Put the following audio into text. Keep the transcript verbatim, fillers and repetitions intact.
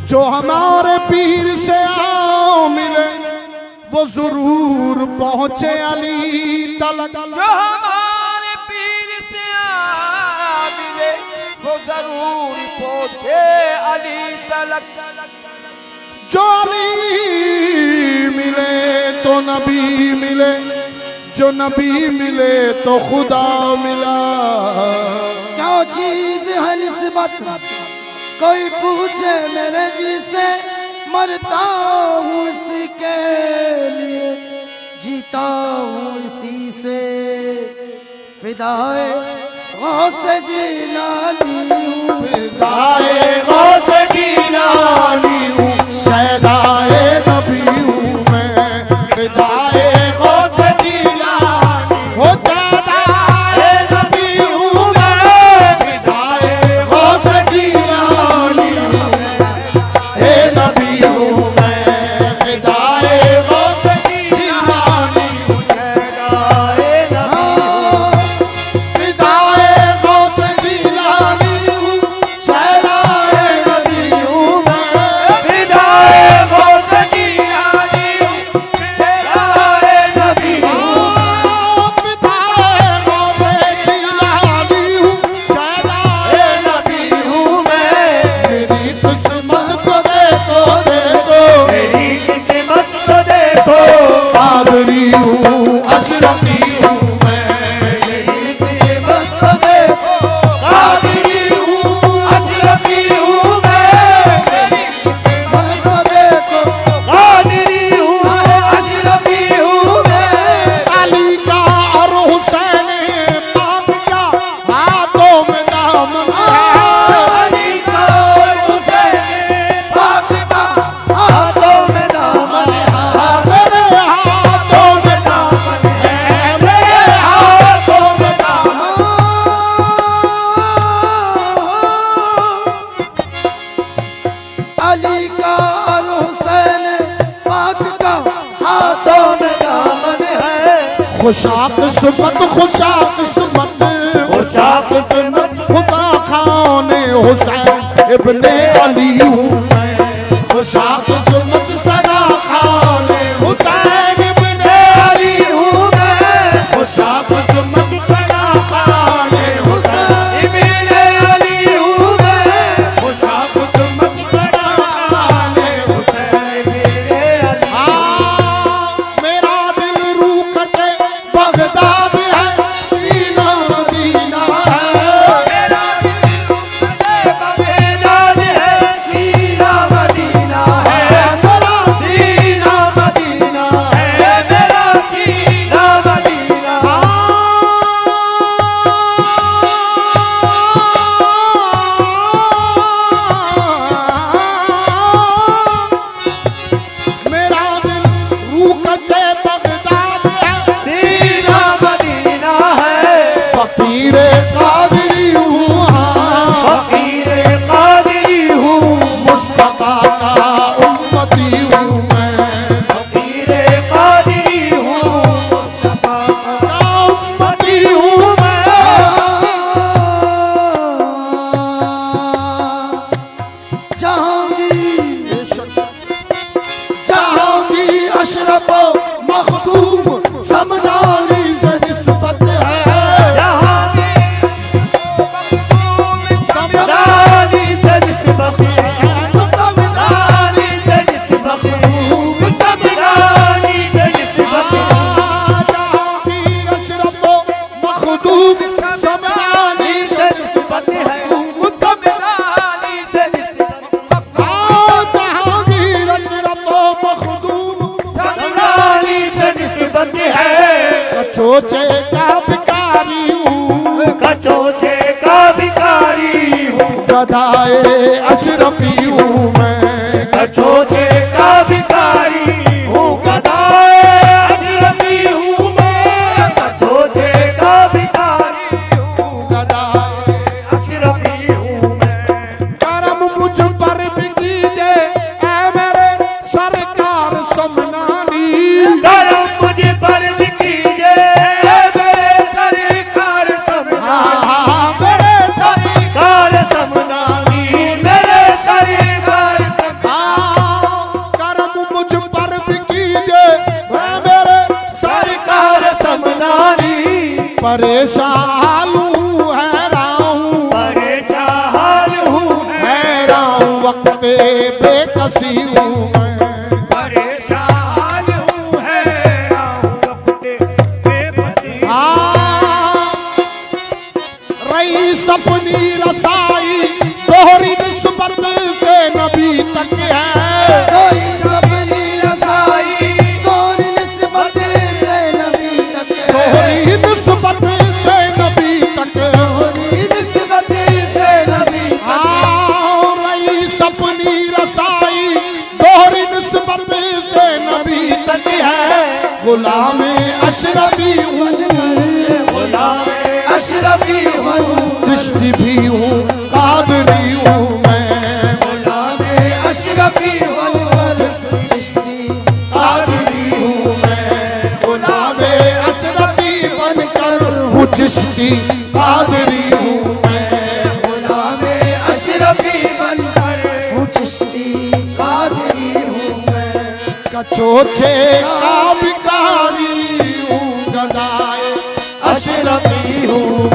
जो हमारे पीर से आओ मिले वो जरूर पहुंचे अली तलक। जो हमारे पीर से आ मिले वो जरूर पहुंचे अली तलक। जो अली मिले तो नबी मिले, जो नबी मिले तो खुदा मिला। क्या चीज है निस्बत कोई पूछे मेरे जी से, मरता हूँ इसके लिए जीता हूँ इसी से। फिदाए गौसे जीलानी हूँ, फिदाए गौसे जीलानी हूँ, शहदाए नबी हूँ मैं। फिदाए गौसे जीलानी हो, शहदाए नबी हूँ मैं। फिदाए गौसे जीलानी हूँ, हे नबी हूँ मैं। फिदाए गौसे जीलानी हूँ, शहदाए खुशाक सुमत खुशाक सुमत खुशाक सुमत खुदा खाने हुसैन इब्ने अली हूँ मैं। खुशाक सुमत सदा खाने हुसैन इब्ने अली हूँ मैं। खुशाक सुमत सदा खाने हुसैन इब्ने अली हूँ मैं। खुशाक सुमत सदा खाने हुसैन इब्ने अली। हाँ मेरा दिल रूकते बगदाद है, सीना मदीना है। मेरा दिल रूकते बगदाद है, सीना मदीना है। मेरा सीना मदीना है, मेरा सीना मदीना। मेरा दिल रूकते बगदाद है, सीना मदीना है। फकीर कादरी हूँ, फकीर कादरी हूँ। मुस्तफा का उम्मती हूँ मैं। फकीर कादरी हूँ, मुस्तफा का उम्मती हूँ मैं। जहांगीर जहांगीर अशरफ मखदूम समनाली से निस्बत है। जहांगीर मखदूम समनाली से निस्बत है। समनाली से निस्बत है। समनाली से निस्बत है। जहांगीर अशरफ मखदूम समनाली से निस्बत है। समनाली से निस्बत जहांगीर अशरफ मखदूम समनाली से निस्बत है। कचोचे का भिखारी हूँ, कचोचे का भिखारी हूँ। गदाए अशरफी हूँ मैं। कचोचे का भिखारी हूँ। गदाए अशरफी हूँ मैं। कचोचे का भिखारी हूँ। गदाए अशरफी हूँ मैं। करम मुझ पर भी कीजिए ऐ मेरे सरकार समनानी। करम मुझ पर भी कीजिए मेरे सरकार समनानी। हाँ मेरे सरकार समनानी। मेरे सरकार परेशान हूँ हैरान हूँ परेशान हूँ हैरान हूँ वक्त पे बेकसी हूँ मैं परेशान हूँ हैरान हूँ वक्त बेकसी हाँ रही सपनी रसाई दोहरी निस्बत से नबी तक है कोई सपनी रसाई दोहरी निस्बत से नबी तक है दोहरी निस्बत से नबी तक दोहरी निस्बत से नबी तक हाँ रही सपनी रसाई दोहरी निस्बत से नबी तक है गुलाम अशरफी हूँ गुलाम अशरफी हूँ चिश्ती भी हूँ कादरी हूँ मैं गुलाम अशरफी हूँ चिश्ती कादरी हूँ मैं गुलाम अशरफी बनकर हूँ चिश्ती कादरी हूँ मैं गुलाम अशरफी बनकर हूँ चिश्ती कादरी हूँ मैं कचोचे का भिखारी हूँ गदाए अशरफी हूँ